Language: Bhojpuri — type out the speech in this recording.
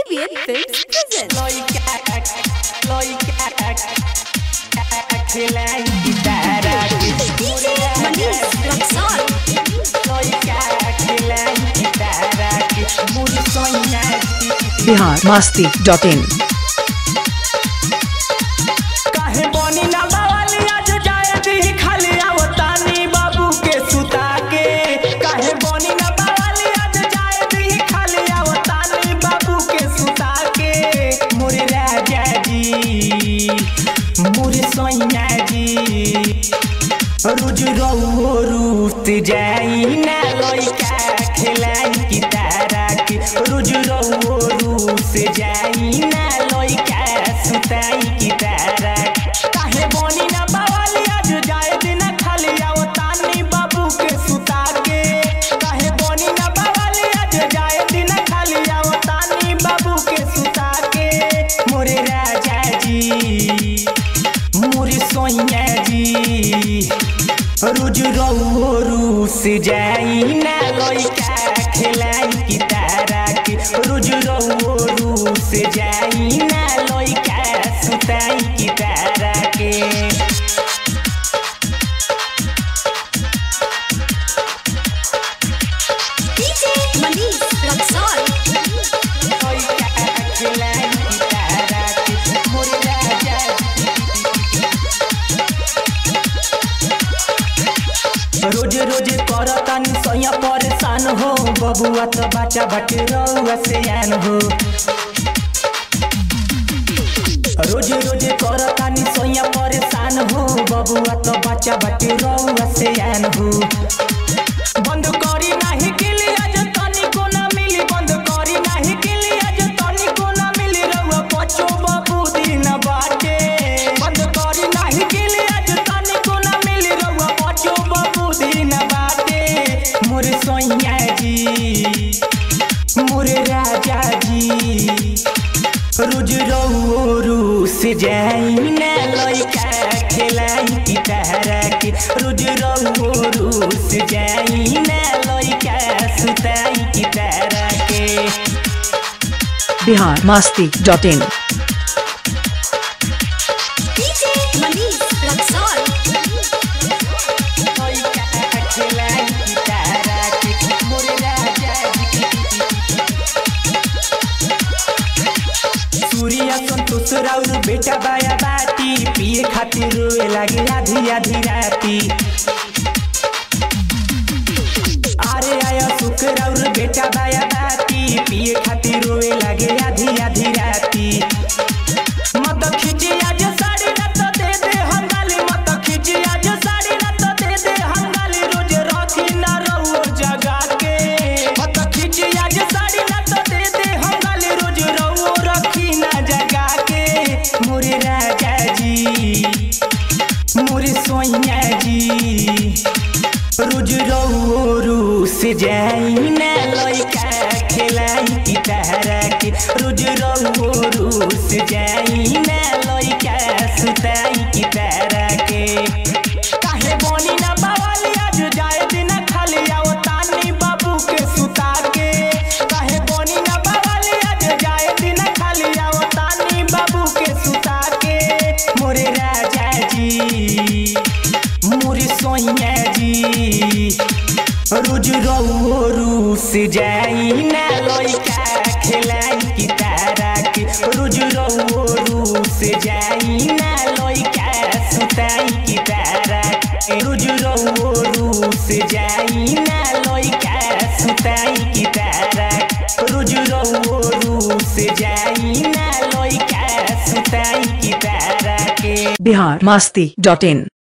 ABN Films presents DJ Manish Luxor biharmasti.in काहे बनी ना बावाली आज जाए दी खाली आवतानी बाबू के सुता के काहे बनी ना बावाली आज जाए दी खाली आवतानी बाबू के सुता के मोरे राजा जी मोरे सोइया जी रोज रूत जाई ना लइका खेलाई की तारा के रोज रूत जाई ना लइका सुताई की तारा काहे बनी ना बावाली आज जाए दिन खाली आवतानी बाबू के सुता के काहे बनी ना बावाली आज जाए दिन खाली आवतानी बाबू के सुता के मोरे राजा जी मोरे सोइया जी रोज रूस जाई ना लइका खेलाई की तारा के रोज रूस जाई ना लइका सुताई की तारा के DJ Manish Luxor लइका खेलाई की तारा के मोरे राजा रोज रोज करतानी सैया परेशान हो बबुआ तो बच्चा बटे रउआ से आन हो रोज रोज करतानी सैया परेशान हो बबुआ तो बच्चा बटे रउआ से आन हो बंद करी नाही किली आज तनी को ना मिली बंद करी नाही किली आज तनी को ना मिली रउआ पछो बाबू दिन बाटे बंद करी नाही किली आज तनी को ना मिली रउआ पछो बाबू दिन बाटे मोरे सोइया जी मोरे राजा जी रोज रूस जाई ना लइका खेलाई की तारा के रोज रूस जाई ना लइका सुताई की तारा के biharmasti.in DJ Manish Luxor लइका खेलाई की तारा के मोरे राजा जी सूर्या संतोष राउर बेटा बाया बाती पिए खातिर रोए लागे आधी आधी राती अरे आया सुख राउर बेटा बाया बाती पिए खातिर रोए लागे आधी आधी राती मत खींची आज साड़ी न तो दे दे हंगाली मत खींची आज साड़ी न तो दे दे हंगाली रोज रखी ना रहो जगा के मत खींची आज साड़ी न तो दे दे हंगाली रोज रहो रखी ना जगा के मोरे राजा जी मोरे सोइया जी रोज रूस जाई ना लइका खेलाई की तारा के रोज रूस जाई ना लइका सुताई की तारा के काहे बनी ना बावाली आज जाए दिन खाली आवतानी बाबू के सुता के काहे बनी ना बावाली आज जाए दिन खाली आवतानी बाबू के सुता के मोरे राजा जी मोरे सोइया जी रोज रूस जाई ना लइका खेलाई की तारा के रोज रूस जाई ना लइका सुताई की तारा के रोज रूस जाई ना लइका सुताई की तारा रोज रूस जाई ना लइका सुताई की तारा के biharmasti.in